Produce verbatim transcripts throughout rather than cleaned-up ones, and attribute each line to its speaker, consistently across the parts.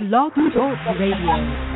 Speaker 1: Blog Talk Radio.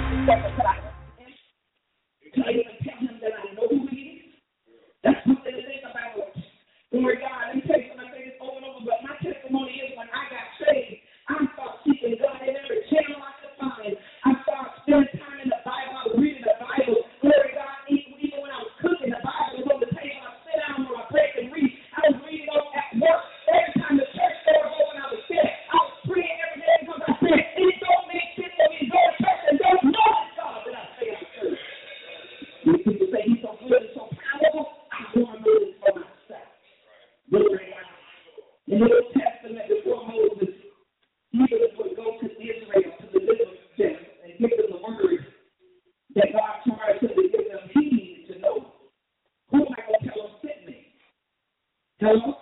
Speaker 2: Can I even tell him that I know who he is? That's what they think about it. Glory to God. Let me tell you something. I say this over and over, but my testimony is when I got saved, I started seeking God in every channel I could find. I started spending time in the Bible. I was reading the Bible. Glory to God. Even, even when I was cooking, the Bible was on the table. I sit down when I break and read. I was reading it at work. Every time the church door was open, I was there. I was praying every day because I said, it don't make sense for me to go to church and don't know this God that I say I serve. When people say he's so good and so powerful, I want to know this for myself. Glory to God. In the Old Testament, before Moses, leaders would go to Israel to deliver them and give them the word that God charged them to give them. He needed to know, who am I going to tell them sent me? Hello?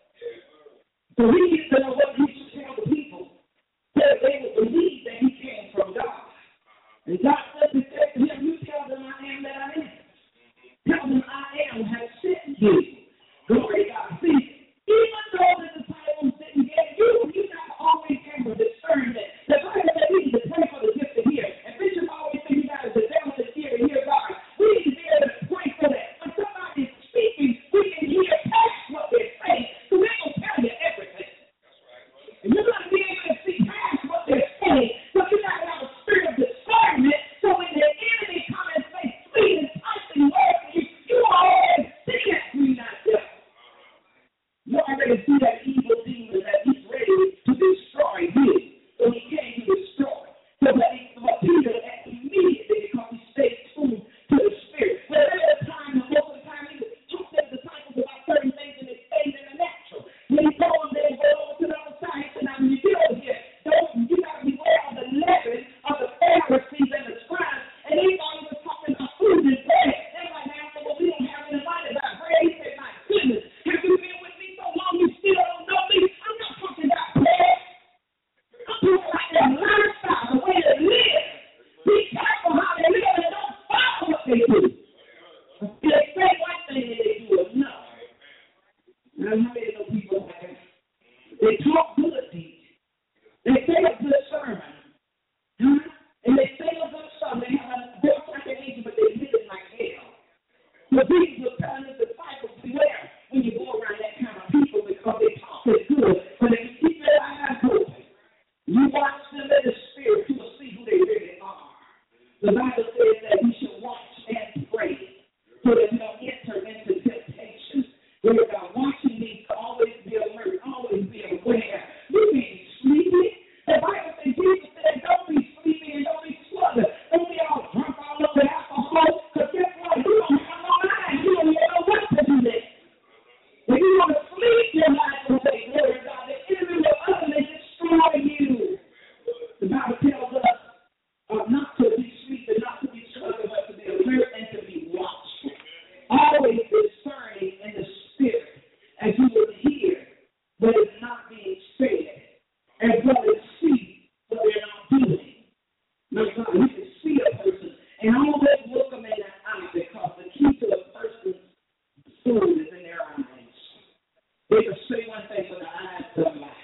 Speaker 2: So he needed to know what he should tell the people so that they would believe that he came from God. And God simply said to him, you tell them I am that I am. Tell them I am has sent you. Glory to God. See, even though the disciples didn't get you, you got to always have a discernment. The Bible said we need to pray for the gift to hear. And Bishop always said you got to develop the ear to hear God. We need to be able to pray for that. When somebody's speaking, we can hear past what they're saying. So they don't tell you everything. And you're going to be able to see past what they're saying. So you got to have a spirit of discernment. So when the enemy comes and say sweet and touching words to you, you already see that sweet out there. You already see that evil demon that he's ready to destroy you. So he came to destroy. So that he, but Peter immediately, because he stayed tuned to the Spirit. Well, there was a time, and most of the time, he would talk to the disciples about certain things and they stayed in the natural. When he told them they go over to the other side, he said, now when you get over here, don't, you got to beware of the leaven of the Pharisees and the scribes. And they thought he was talking about food and bread. They're like, now, well, we don't have any money about bread. He said, my goodness, have you been with me so long you still don't know me? I'm not talking about bread. I'm talking about their lifestyle, the way they live. Be careful how they live and don't follow what they do. They say one thing and they do another. Now, how many of those people like that? They talk good deeds. They say a good sermon. Huh? And they say a good sermon. They have a good reputation, but they live it like hell. So Jesus was telling his disciples, beware when you go around that kind of people because they talk is good. But if you keep your eyes open, you watch them in the spirit, you will see who they really are. The Bible says that we should watch and pray so that we don't enter into temptation. We're about watching these to always be alert, always be aware. You can't be sleepy. The Bible says, Jesus said, don't be sleepy and don't be sluggard. Don't be all drunk all up with alcohol. Because guess what? You don't have no mind. You don't even know what to do next. If you want to sleep, your mind will say, glory to God. The enemy will utterly destroy you. The Bible tells us uh, not to be sleeping, not to be sluggard, but to be alert and to be watchful. Always discerning in the spirit as you will hear what is not being said, as well as see what they're not doing. Now, God, you can see a person and always look them in the eye because the key to a person's soul is in their eyes. They can say one thing, but the eyes don't lie.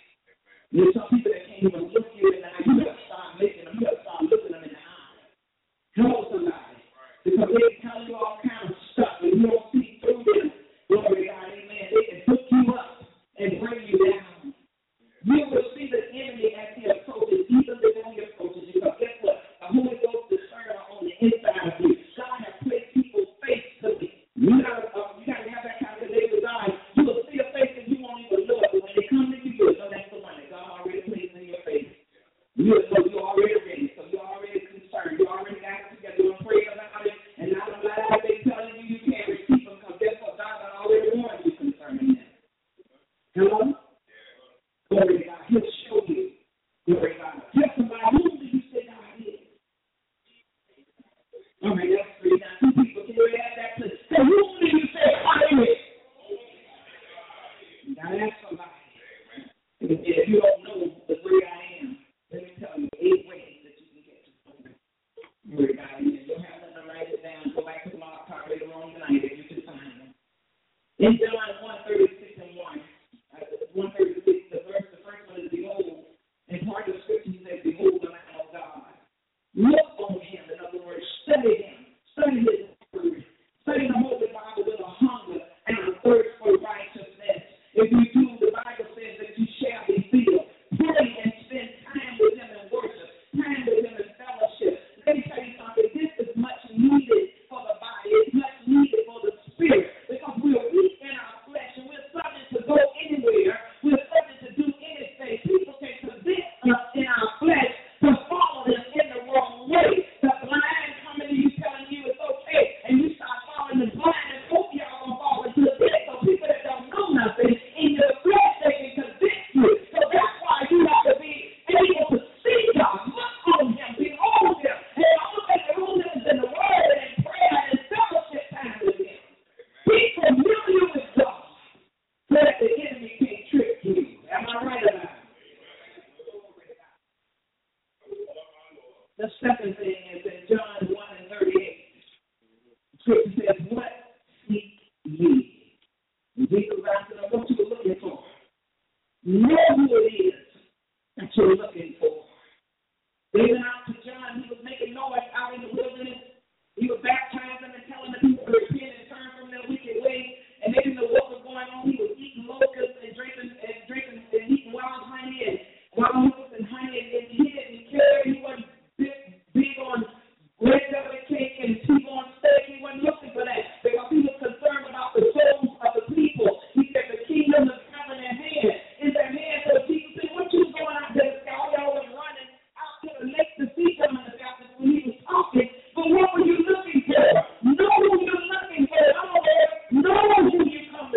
Speaker 2: There's some people that can't even look you in the eye. You got to start making them. You got to start looking them in the eye. Help somebody. Because they can tell you all kinds of stuff and you don't see through them. Glory to God, amen. They can hook you up and bring you down. You will see the enemy as he approaches, even before he approaches you. Because guess what? The Holy Ghost discerner on the inside of you. God has placed people's face to me. You gotta, uh, you gotta have that kind of relationship with God. You will see a face and you won't even know it. But when they come to you, you'll know that's the one that God already placed in your face. You know you're already ready. So you're already concerned. You already got it together. You're praying about it. And not a lot of they telling you you can't receive them because guess what? God already warned you concerning them. Hello? Glory to God. He'll show you. Glory to God. Tell somebody, who do you say God is? All right, that's three. Now, two people can really add that to. So, who do you say God is? You got to ask somebody. If you don't know the great I am, let me tell you eight ways that you can get to something. Glory to God. You don't have nothing to write it down. Go back to the Mark card later on tonight if you can find them. In John one thirty-six and one, one thirty-six, the verse, the first one is behold. And part of the scripture says, behold the Lamb of Look on him, in other words, study him, study his word, study the Holy Bible with a hunger and a thirst for righteousness. If you do, the Bible says that you shall be filled. Pray and spend time with him in worship, time with him in fellowship. Let me tell you something, this is much needed for the body, it's much needed for the spirit, because we're weak in our flesh and we're subject to go anywhere, we're subject to do anything. People can convince us in our flesh to follow them in the wrong way. The blind coming to you telling you it's okay, and you start following the blind and hope y'all gonna fall into the pit. So people that don't know nothing, in your flesh they can convince you. So that's why you have to be able to see God, look on him, behold him. And the only way to behold him is in the word and in prayer and in fellowship time with him. Be familiar with God so that the enemy can't trick you. Am I right about it? The second thing is in John one and thirty-eight. Scripture says, what seek ye? And Jesus answered, I want you to look for. Know who it is that you're looking for. They went out to John. He was making noise out in the wilderness. He was baptizing and telling the people to repent and turn from their wicked ways. And they didn't know what was going on. He was eating locusts and drinking and drinking and eating wild honey and wild locusts and honey, and, and he didn't care. He wasn't big, big on red velvet cake and T-bone steak. He wasn't looking for that because he was concerned about the souls of the people. He said the kingdom is coming in hand. In their hand. So Jesus said, what you going out there? All y'all was running out to the lake to see him in the Baptist when he was talking. But what were you looking for? Know who you're looking for. Know who you come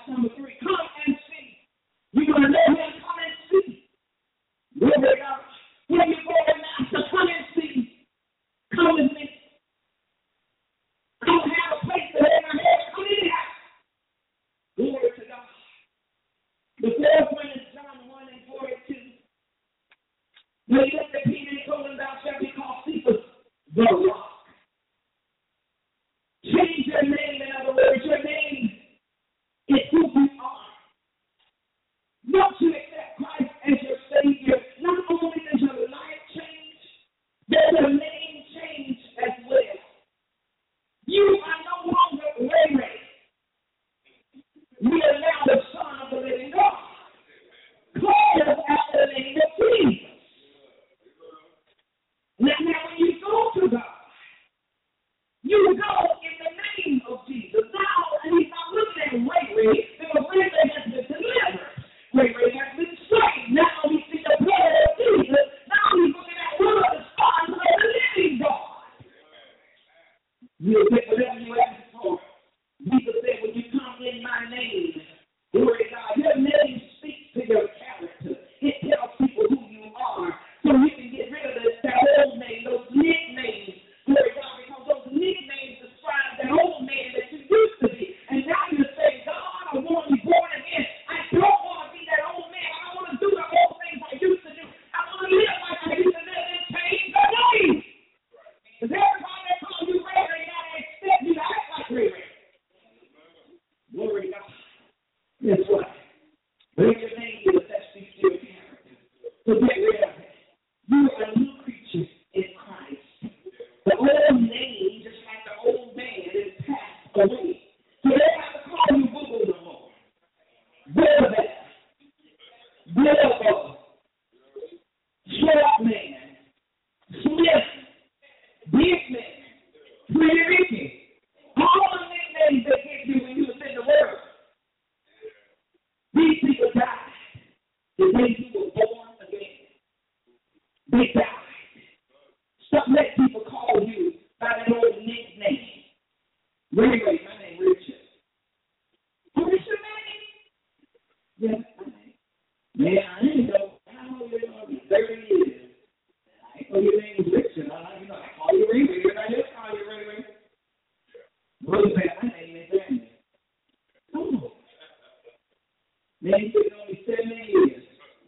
Speaker 2: number three. Come and see. You're going to know him. Come and see. Glory to God. When you go to master, come and see. Come with me. I don't have a place to lay my head. Come in the house. Glory to God. The fourth one is John one and forty-two. When he looked at Peter, he told him, thou shalt be called Cephas, the rock. Change your name, in other words, your name is who you are. Once you accept Christ as your Savior, not only does your life change, there's a name change as well. You are no longer Ray Ray. We are now the Son of the living God. Call us after the name of Jesus. Now, now, when you go to God, you go in the name of Jesus. Now, and he's not looking at Ray Ray, because Ray Ray has been delivered. Ray Ray has been saved. Now we see the blood of Jesus. Now he's looking at one of the sons of the living God. You'll get whatever you ask for. Jesus said, when you come in my name, glory to God, your name speaks to your character. It tells people who you are. So you can get rid of this, that old name, those nicknames. Glory to God, because those nicknames describe that old man that you used to be. And now you're saying, God, I want to be born again. I don't want to be that old man. I don't want to do the old things I used to do. I want to live like I used to live and change the name. Because everybody that calls you Ray Ray, got to expect you to act like Ray Ray. Glory to God. Guess what? Bring your name to the that speaks to your character. So get rid of it. You are a new creature in Christ. The old name, just like the old man, is passed away. So they don't have to call you Boo-Boo no more. Boo-Boo. Boo-Boo. Short man. Smith. Big man. Pretty Ricky. All the nicknames they give you when you was in the world. These people died the day you were born again. They died. Stop letting people call you by that old nickname. Ray Ray, my name Richard. Oh, what's your name? Yes, my name. Man, I didn't know. How old are you? thirty years. I know your name is Richard. I, you know, I call you Ray Ray. I just call you Ray Ray. Brother said, my name is Daniel. Oh. Man, you've been only seven years.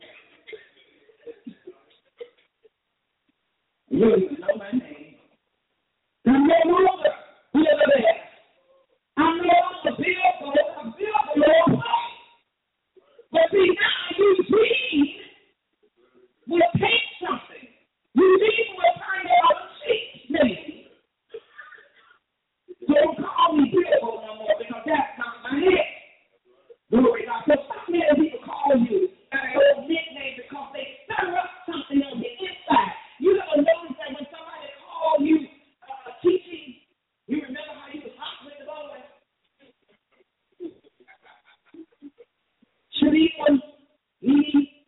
Speaker 2: You don't even know my name. I'm no longer Bill there. I'm no longer Bill for I'm Bill for your life. But see, now Eugene will take something. Eugene will find out a cheat name. Don't call me Bill no more because that's not my name. Glory to God. So stop letting people call you by an old nickname because they stir up something on the inside. You ever notice that when somebody calls you uh, teaching, you remember how you was hot with the boys? Sharifa, me.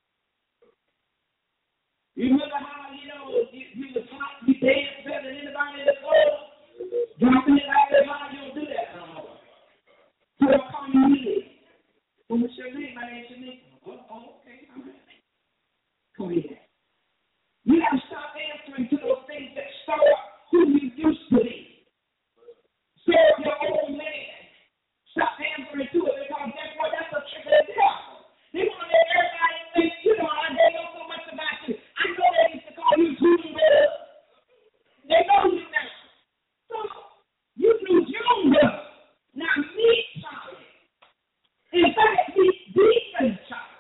Speaker 2: You remember how, you know, you, you was hot, you danced better than anybody in the club? Dropping it out there, how you don't do that no more. So they'll call you Millie. Well, what's your name? My name's Shanique. Oh, oh, okay, all right. Come here. You got to stop answering to those things that stir up who you used to be. Serve your old man. Stop answering to it because that's what that's a trick of the devil. They want to let everybody think, you know, they know so much about you. I know they used to call you Junior. They know you now. So you knew Junior. Now meet Charlie. In fact, meet Deacon Charlie.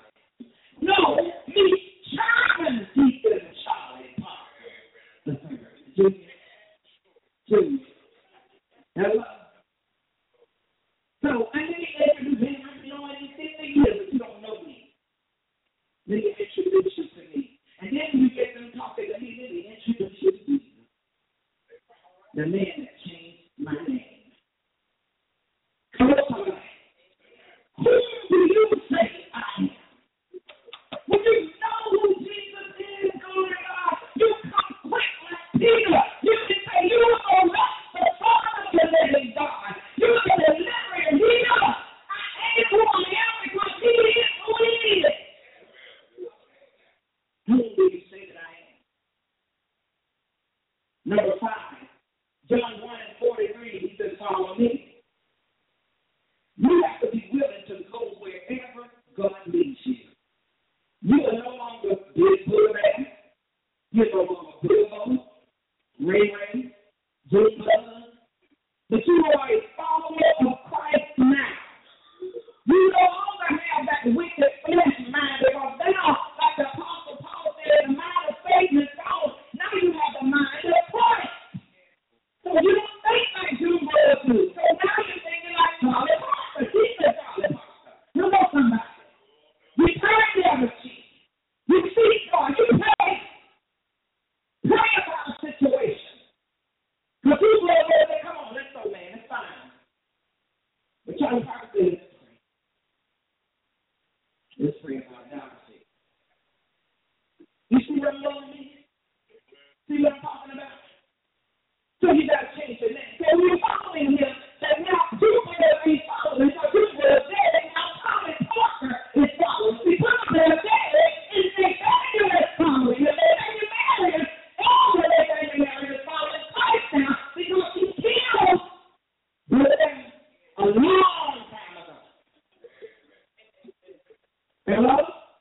Speaker 2: who I am because he is who he is. Who do you say that I am? Number five, John one and forty-three, he says, follow me. You have to be willing to go wherever God leads you. You are no longer Big Buddha, you're no longer Bilbo, Ray Ray, Jay Buzz, but you are a follower of Christ now. You no longer have that wicked flesh mind because now, like the Apostle Paul said, the mind of Satan is gone. Now you have the mind of Christ. So you don't think like you were do. So now you're thinking like Charlie Parker. He's a Charlie Parker. You know somebody. You turn the other cheek. You seek God. You pray. Pray about a situation. Because people are there, come on, let's go, man. It's fine. But Charlie Parker said, let's pray about dynasty. You see what I'm doing me? See what I'm talking about? So you got to change your name. So we're following him. That now people that we following, so people are dead. Now Charlie Parker is following. See, people that are dead, and they Daniel is following. And they Daniel Marion, all of they Daniel Marion is following Christ now because he killed them a long time ago. Hello?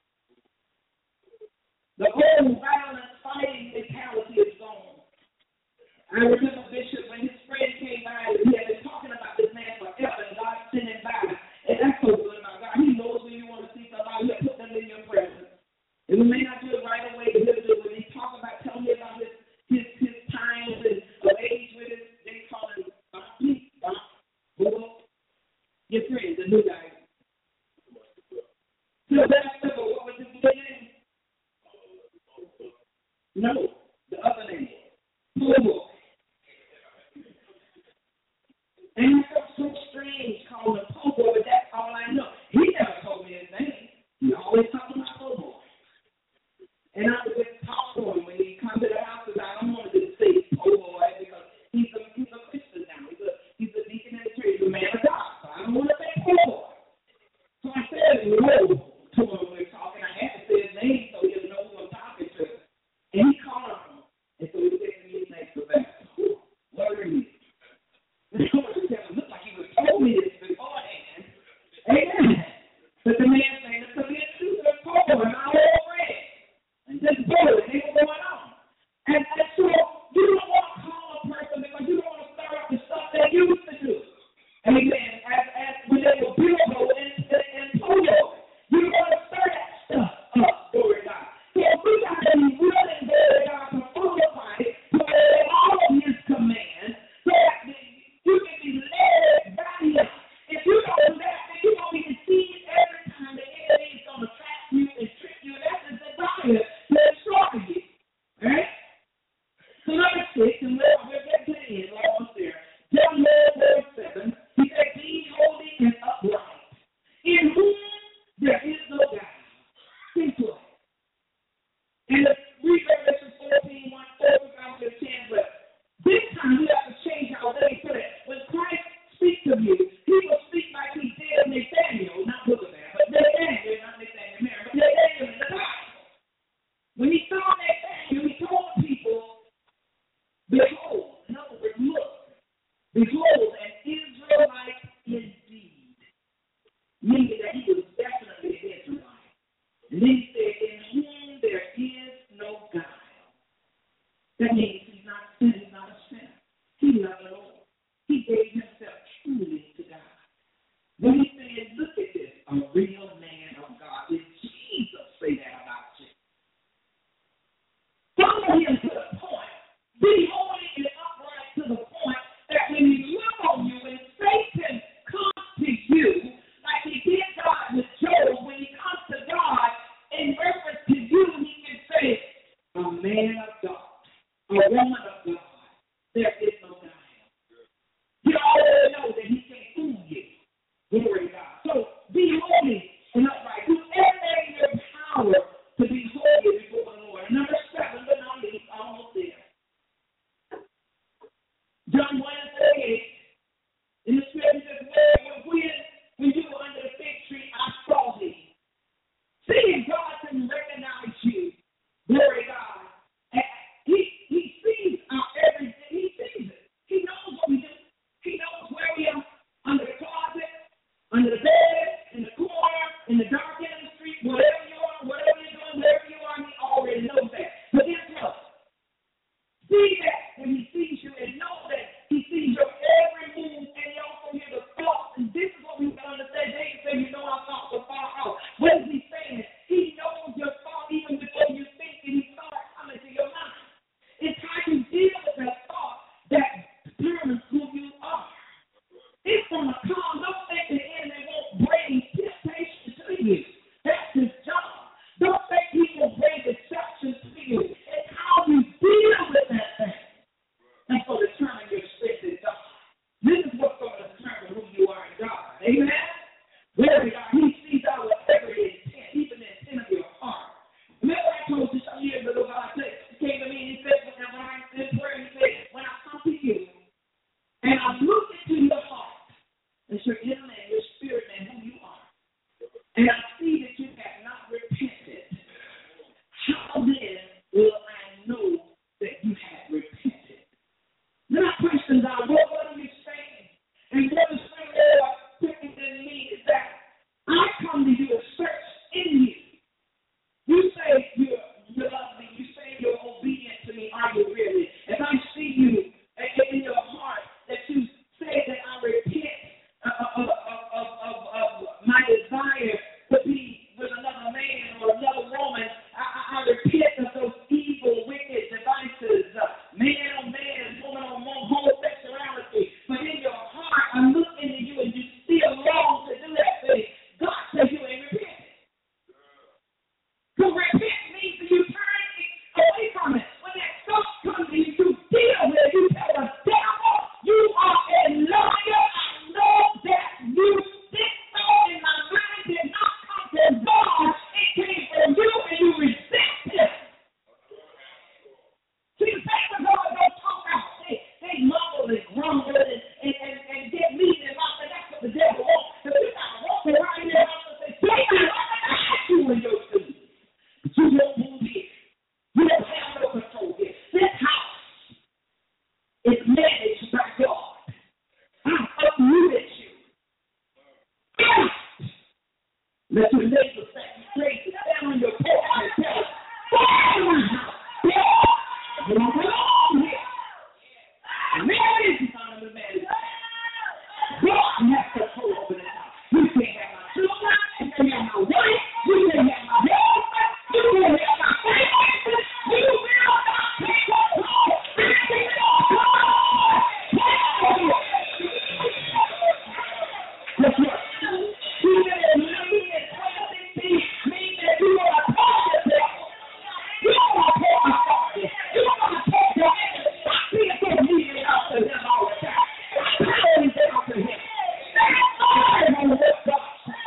Speaker 2: The old violent fighting mentality is gone. I remember Bishop, when his friend came by, he had been talking about this man forever, and God sent him by. And that's so good about God. He knows when you want to see somebody, he'll put them in your presence. And we may not do it right away, but he'll do it. When he talk about, tell me about his his, his times and of age with his, they call him Bob, Bob, Bob, your friend, the new guy. So that's simple. What was his name? No, the other name. Bobo. And I felt so strange calling him Pogo, but that's all I know. He never told me his name. He always talking about Pogo. And I would just talk to him when he comes to the house, because I don't want to just say Pogo, right? Because he's a, he's a Christian now. He's a, he's a deacon in the church. He's a man of God. So I don't want to say Pogo. So I said, no, to him when we were talking. I had to say his name so he'll know who I'm talking to. And he called him. And so he said to me, thanks for that. What are you? And I wanted to tell him, look like he was told me this beforehand. Amen. But the man said, it's a bit too good for and I all read. And just go, and they were going on. And, and so you don't want to call a person because you don't want to start up the stuff they used to do. Amen. As, as when they were Bilbo and, and, and Polo, you don't want to stir that stuff up, glory to God. So we got to be willing, glory to God, to follow Christ, to obey all of his commands, so that you can be led by him. If you don't do that, then you're going to be deceived every time the enemy is going to trap you and trick you. That's his desire to destroy you. Right? So number six, and we're, we're getting to the end, we're almost there. John one, verse seven, he said, be holy and upright, in whom there is no guile. Simple. And the read Revelation fourteen, one, four, five, ten, but this time you have to change how they put it. When Christ speaks of you, he will speak like he did Nathaniel, not Boogeyman, but Nathaniel, not Nathaniel Mary, but Nathaniel in the Bible. When he saw Nathaniel, he told people, behold, in other words, look, behold, an Israelite indeed. Meaning that he was definitely an Israelite. And then he said, in whom there is no guile. That means he's not sin, he's not a sinner. He loved the Lord. He gave himself truly to God. When he said, look at this, a real man of God. Did Jesus say that about you? Follow him to the point. Be holy and upright to the point that when he look on you and Satan comes to you, like he did God with Job, when he comes to God in reference to you, he can say, a man of God, a woman of God, there is no guile. You already know that he can't fool you. Glory to God. So be holy and upright. Do everything in your power to be holy before the Lord. And number seven, but not least, almost there. John one and thirty-eight, in the scripture says, when, when you were under the fig in the dark end of the street, whatever you are, whatever you're doing, wherever you are, he already knows that. But guess what? See that when he sees you and know that he sees your every move and he also hears the thoughts. And this is what we can understand. David said, you know our thoughts are far out. What is he saying? He knows your thought even before you think and he starts coming to your mind. It's how you deal with that thought that determines who you are. It's going to come. Don't think the enemy won't bring temptation to you. That's his job. Don't think he will bring deception to you. It's how you deal with that thing. That's going to determine your strength in God. This is what's going to determine who you are in God. Amen? Where we are, he sees out whatever intent, even the intent of your heart. Remember I told you some years ago, God said, he came to me and he said, when I did prayer, he said, when I come to you and I look into your heart, it's your inner man, your spirit man, who you are, and I see that you have not repented, how then will I know that you have repented? Then I question God, what, what are you saying? And what is saying, Lord, quicker than me is that I come to you to search in you. You say you're, you love me. You say you're obedient to me. Are you really? If I see you in your heart that you say that I repent of, of, of, of, of my desire to be with another man or another woman, I, I, I repent of those evil, wicked devices, uh, man on man, woman on woman, homosexuality. But in your heart, I look into you and you still long to do that thing. God says you ain't repented. To repent means that you turn away from it. When that thought comes to you, you deal with it. You tell the devil, you are a liar. I know that you did so in my mind did not come from God. It came from you and you resist it. See, the fact that God don't talk out. They, they mumble and grumble and, and, and, and get mean and mouth, and that's what the devil wants. But you got to walk around in your house and say, Satan, I'm going to ask you in your food. But you don't move here. You don't have no control here. This house is managed by God. I've uprooted you. Let your neighbor say you crazy. Stand on your porch and tell us, get out of my house. You don't belong here. And there is the son of the man. God has control over this house. You can't have my children. You can't have my wife. You can't have my husband. You can't have my finances. You will not take control. I take control. That's right. You better leave it. Mean that you are a part of it. You are a part of it. You are a part of it. Stop being so mean out to him all the time. Stop being out to him. That's all I'm going to work out.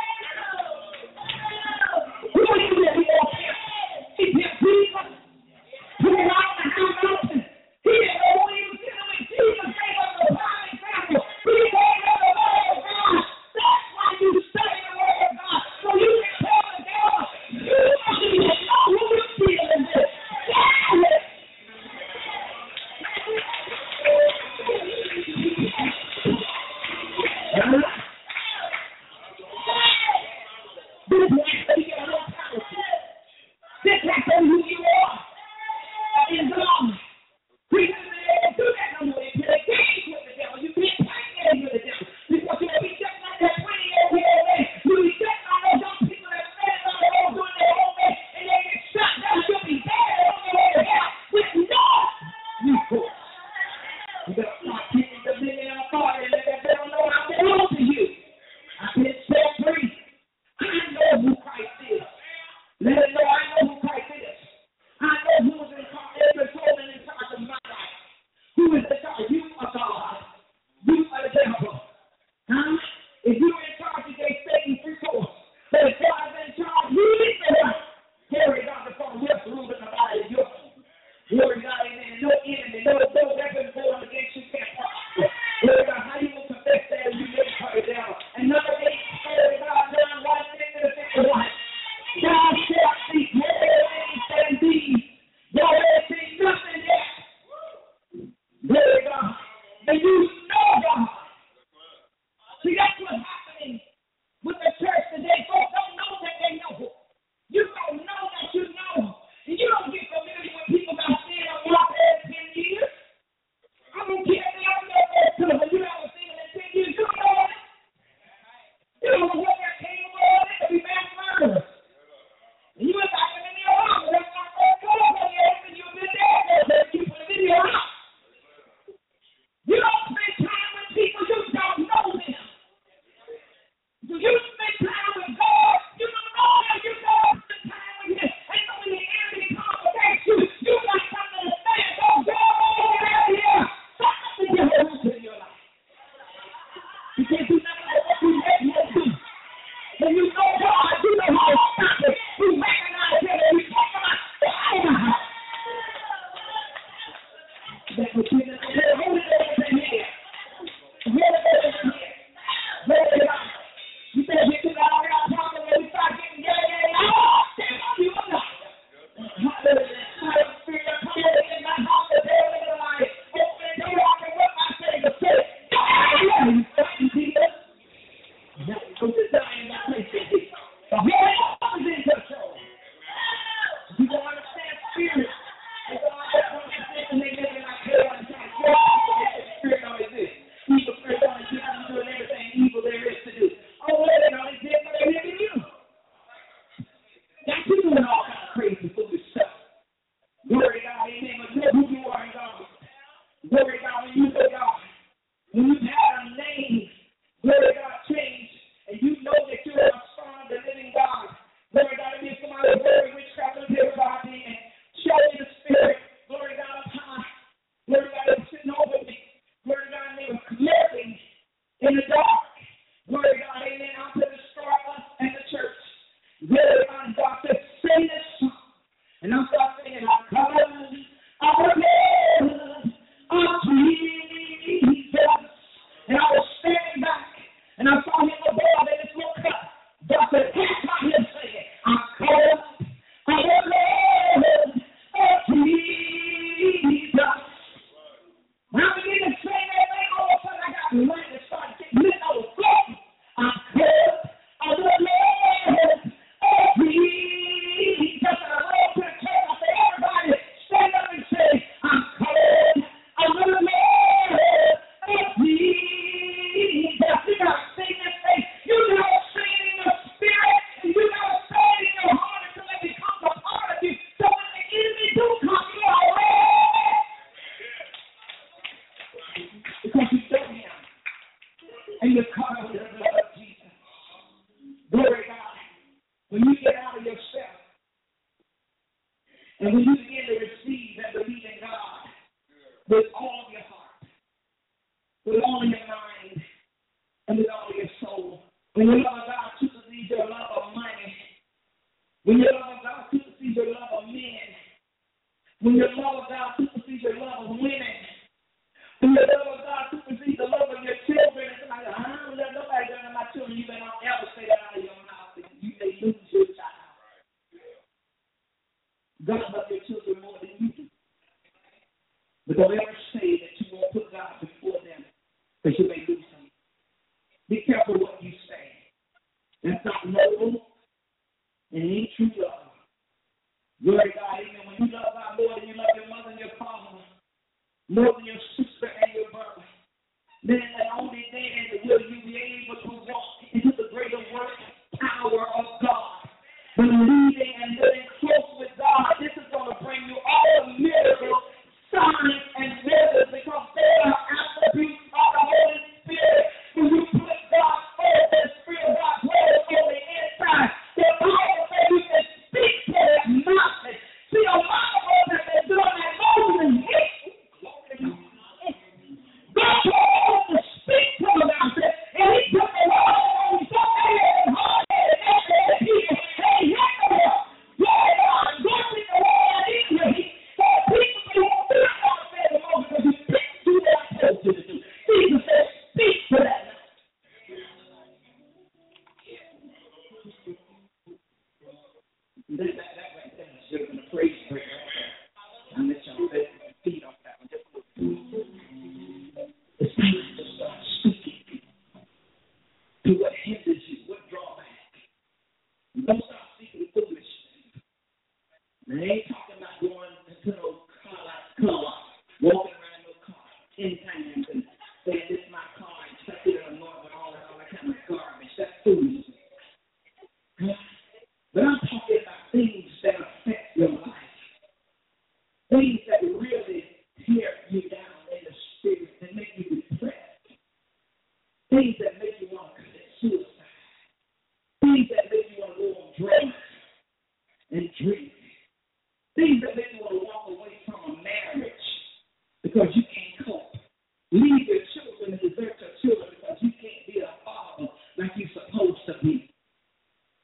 Speaker 2: We don't even let me walk in. He did Jesus. Put him out in the mountain. He didn't know what he was doing. Jesus gave us a prime example. He gave us the word of God. That's why you study the word of God. So you can tell the devil, you don't even know who you're dealing with. Yeah. This is actually your mentality. This is actually who you are. In God. We can't do that no more. You play games with the devil. You can't play games with the devil. Because you'll be just like that twenty-year-old man. You'll be just like those young people that stand on the road doing their own thing and they get shot down. You'll be dead on your way to hell with no recourse. You better start taking dominion and authority and let that devil know I belong to you. I've been set free. I know who I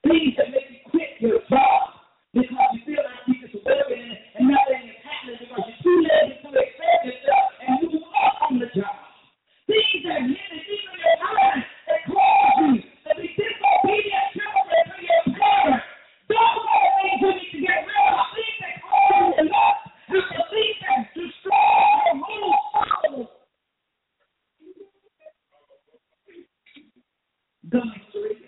Speaker 2: things that make you quit your job because you feel like you're just working and, and nothing is happening because you're too lazy to accept yourself and move up on the job. Things that limit even your time that cause you to be disobedient children to your parents. Those are the things you need to get rid of. Things that cause you to love and the things that destroy your whole soul. God's real.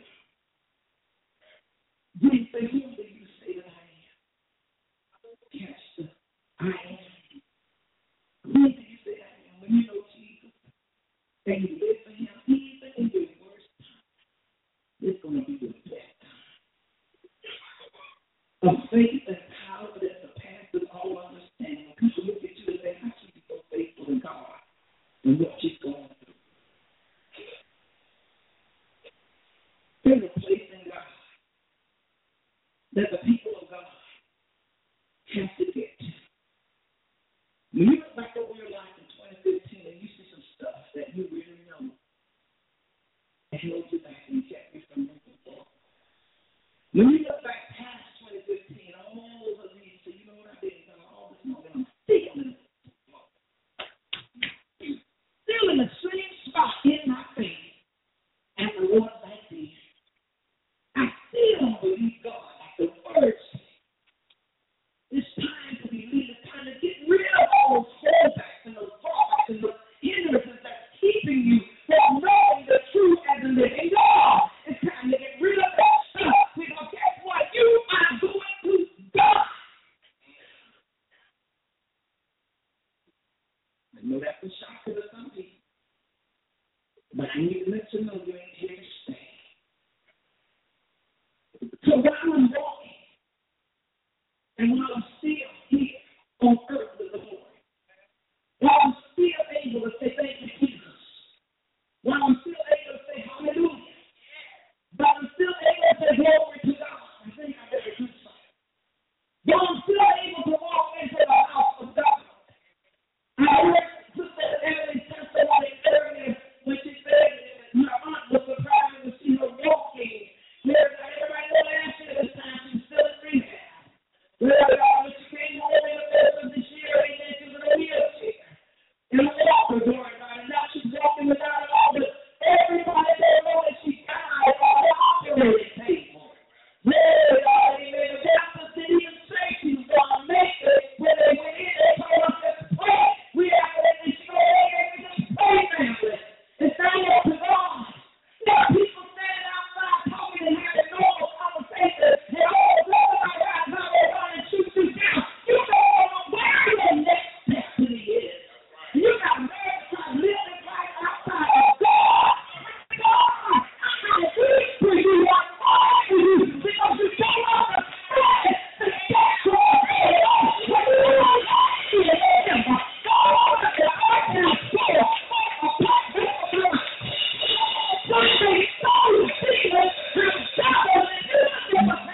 Speaker 2: Jesus said, who do you say that I am? Catch the I am. Who do you say I am? When you know Jesus and you live for him, even in your worst time, it's going to be your best time. Of faith and power that surpasses all understanding. People look at you and say, how should you be so faithful in God and what you're going through? There's a place in God that the people of God have to get to. When you look back over your life in twenty fifteen and you see some stuff that you really know and held you back and kept you from moving forward. When you look back past twenty fifteen, all those of you say, you know what I did? All this moment, I'm still in, still in the same spot in my faith as the Lord back then. I still don't believe God like the word says. It's time to believe. It's time to get rid of all those holdbacks and those drawbacks and those hindrances that's keeping you from knowing the truth as a living God. It's time to get rid of that stuff because guess what? You are going to die. I know that's a shocker to some people, but I need to let you know you ain't here to stay. So while I'm walking, and while I'm still here on earth with the Lord, while I'm still able to say thank you, Jesus, while I'm still able to say hallelujah, while I'm still able to say glory to God, I think I better do something. While I'm still able to walk into the house of God, I heard Sister Emily testimony earlier when she said her aunt was surprised to see her walking. Everybody know last year this time she was still in rehab. Well, when she came home in the middle of this year, amen, she was in a wheelchair. And the walker going by, and now she's walking without it all. But everybody there know that she died on the operating table. Well, y'all, amen. The doctors didn't even say she was going to make it. When they went in, they told us just pray. We have to let this go in and just pray, family. It's not up to God. There are people standing outside talking and having normal conversations. And all of them are right now they're going to shoot you down. You don't know where your next destiny is. You got to learn to try to live this life outside of God. God, I'm going to reach for you. I'm calling for you because you don't understand the sexual reality. When you don't see it in them, God wants to ask you to see it. Something so serious, the devil is in the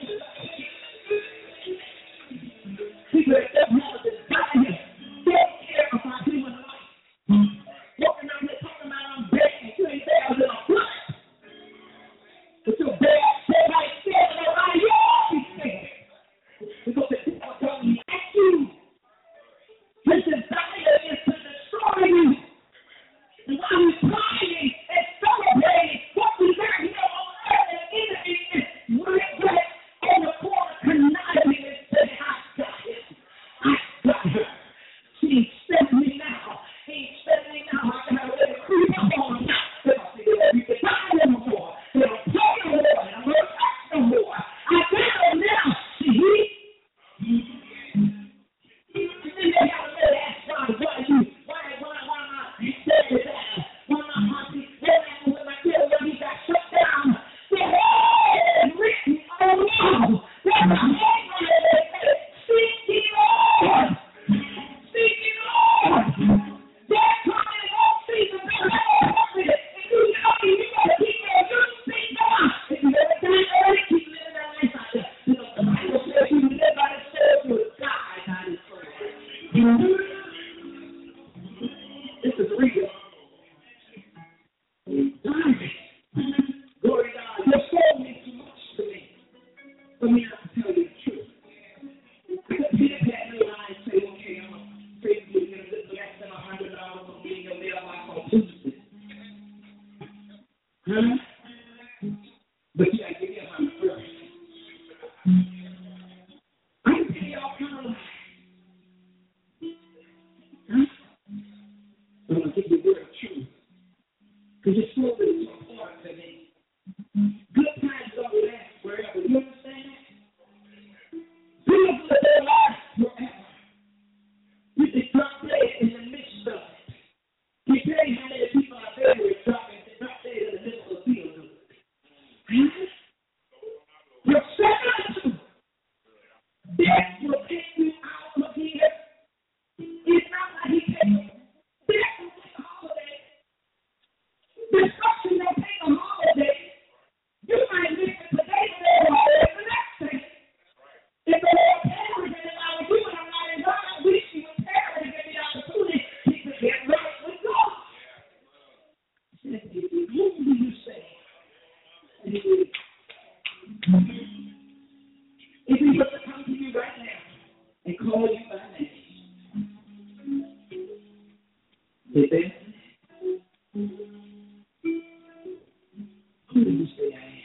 Speaker 2: people that don't have a desire, don't care about human life. Walking around here talking about I'm begging, you ain't there a little blood. But you're bad, everybody scared of everybody, you ought to be scared. Because the devil don't like you. His desire is to destroy you. And while we're crying and celebrating what we got here on earth, and the enemy is right back on the corner conniving and saying, I got it. I got her. She ain't sending me now. He ain't sending me now. I got to let it creep up on me. You can buy no more. They don't pay no more. And I'm not touch no more. I got her now. See? Then they got to let it ask God, why you? Why, why, why not? You said it that. Why not, Monty? What happened with my kid when he got shut down? The Lord is written on you. There's a hand on it that says, seek ye Lord. Seek ye Lord. They're coming in all seasons. They're not perfect. And you know you got to keep your good seek God. If you ever die early, keep living that life out there. Because the Bible says you live by the sword, you will die by the sword. This is real. Glory to God. Your soul means too much to me. I can tell y'all kind of like, huh? I'm going to give you the real truth. Because it's so really so important to me. Good times don't last forever. You understand that? Good will last forever. You just drop dead in the midst of it. You tell you how many people are buried dropping, drop dead in the midst of the field. Huh? You're second. Death will take you out of here. It's not like he takes you. Death will take a holiday. Destruction will take a holiday. You might live it today, but they will live the next day. If the Lord tarries and allows you and I'm not in God, I wish you would tarry to give me the opportunity to get right with God. Who do you say? If he were to come to you right now and call you by name, amen? Who do you say I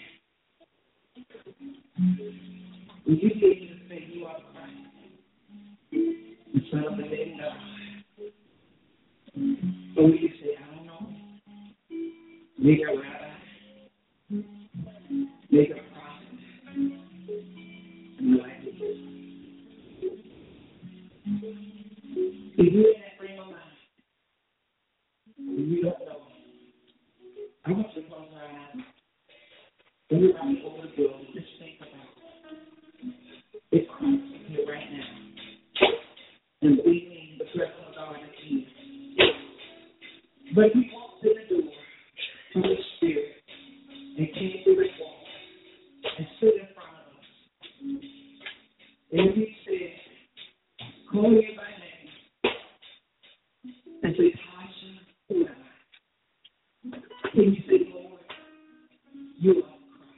Speaker 2: am? Will you be able to say you are Christ, the Son of the living God? Or will you say, I don't know? Make a rabbi, make a prophet, and the like it is. If you're in that frame of mind, and you don't know, I want you to close your eyes. Everybody over the building, just think about it. It's Christ here right now. And believe me, the presence of God is here. But if he walks in the door to the Spirit and came through the wall and stood in front of us, and he said, call me by name, and say, Tasha, who am I? Can you say, Lord, you are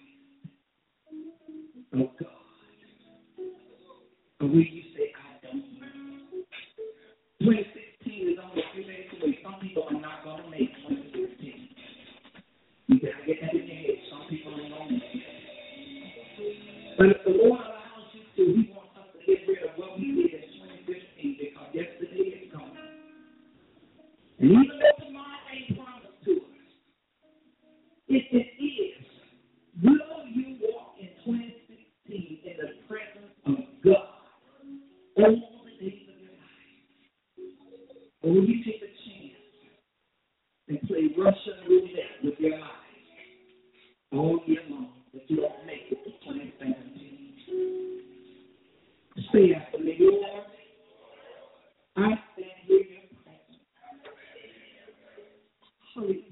Speaker 2: Christ, oh God. Or will you say, I don't know? twenty sixteen is only a few days away. Some people are not going to make twenty sixteen. You got to get that in your head. Some people are going to make it. But if the Lord allows you to, he wants us to get rid of what we did in twenty fifteen because yesterday is gone. And even though tomorrow ain't promised to us, if it is, will you walk in twenty sixteen in the presence of God all the days of your life? Or will you take a chance and play Russian roulette with your life all year long that you don't make it to twenty seventeen? Say after me, Lord, I stand here in your presence. Hallelujah.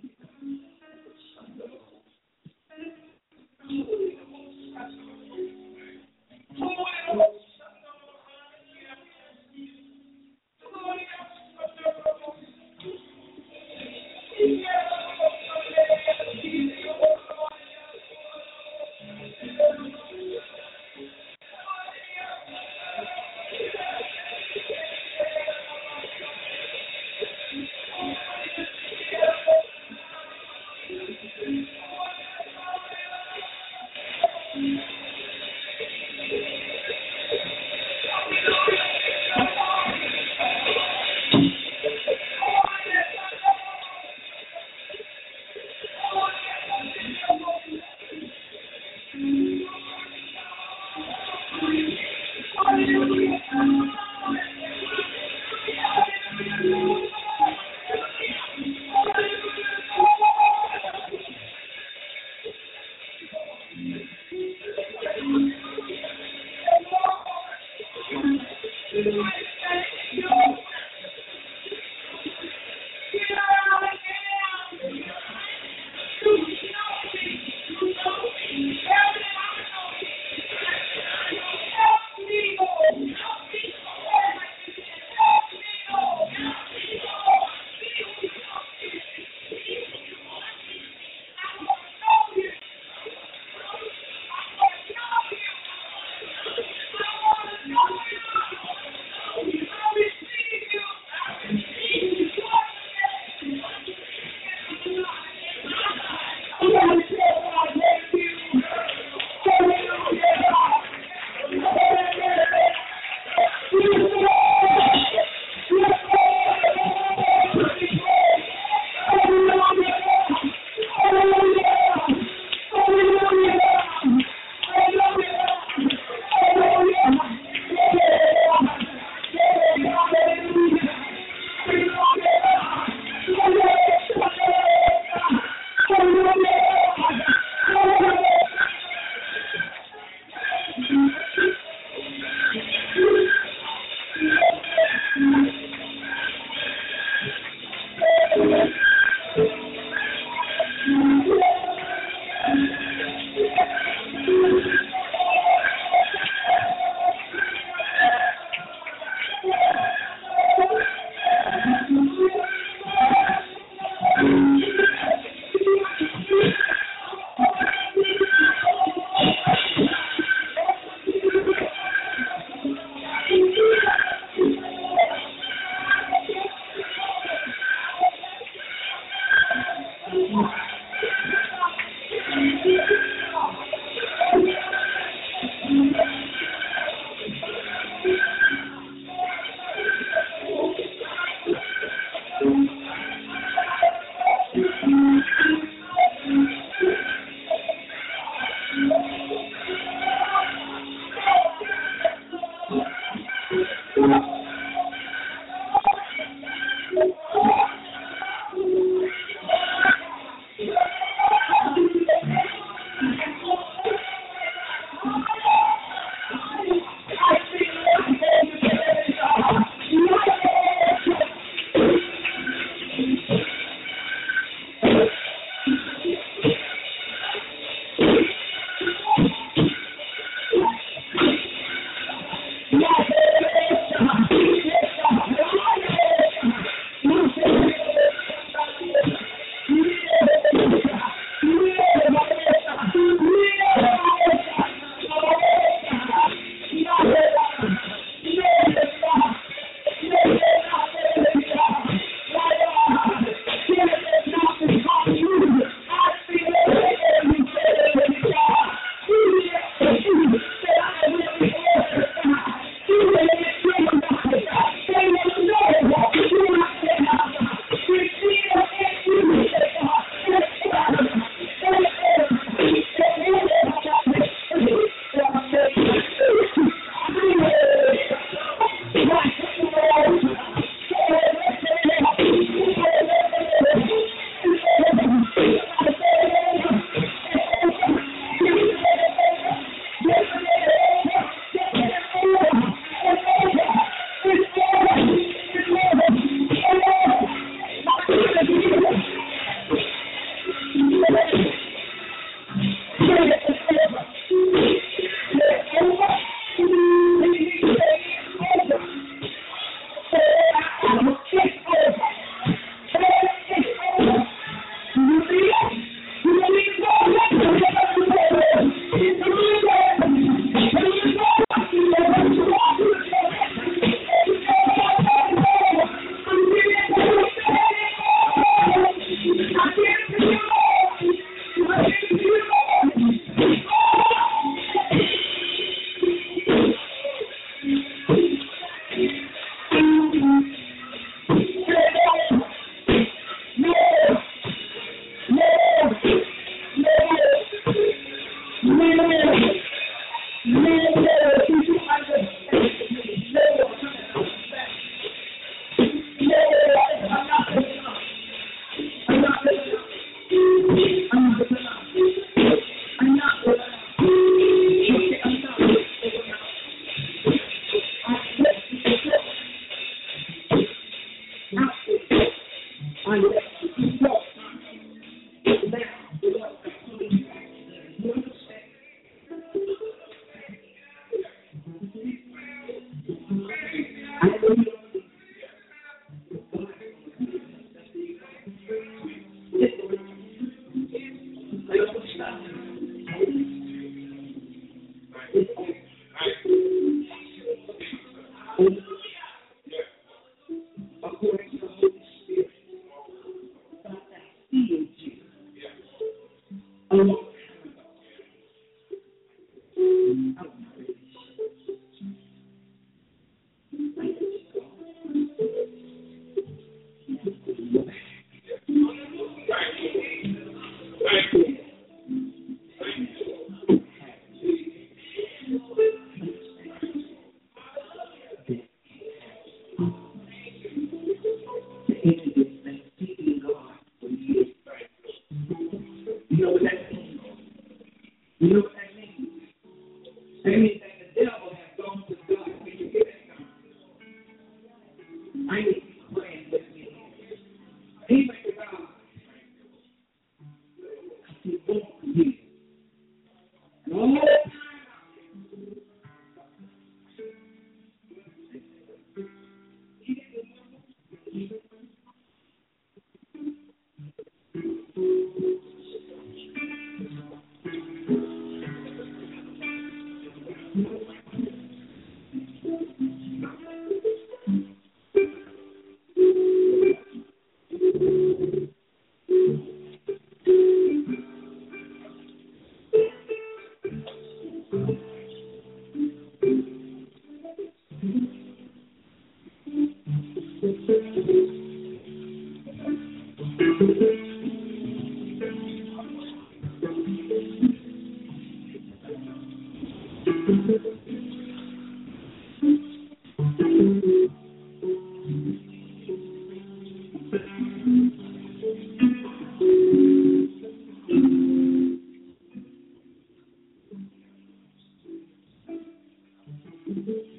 Speaker 2: you.